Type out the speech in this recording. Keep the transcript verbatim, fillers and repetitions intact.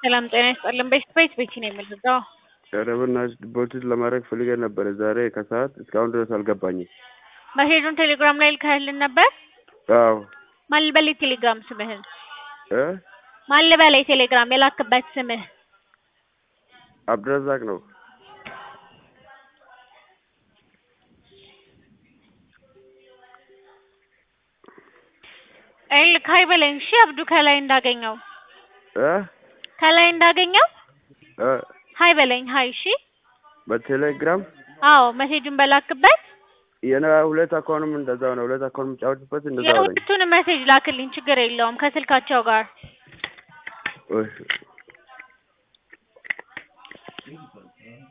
ሰላም ጤና ይስጥልን። ቤት ቤት ቤት ነው የምንለው። ኧረ በእናትሽ ዲፖዚት ለማድረግ ፈልገን ነበር ዛሬ ከሰዓት እስካሁን ድረስ አልገባኝም። መሴጁን ቴሌግራም ላይ ልከህልን ነበር? አዎ። ማን ልበል ቴሌግራም ስምህን? እ ማን ልበል ቴሌግራም የላክበት ስምህ? አብዱረዛቅ ነው። ኤል ካይ በለኝ እሺ። አብዱ ከላይ እንዳገኘው እ ከላይ እንዳገኘው እ ሃይ በለኝ ሃይ። እሺ በቴሌግራም አዎ፣ መሴጁን በላክበት። የና ሁለት አካውንትም እንደዛው ነው። ሁለት አካውንት ጫወትበት እንደዛው ነው። የሁለቱንም መሴጅ ላክልኝ፣ ችግር የለውም ከስልካቸው ጋር። እሺ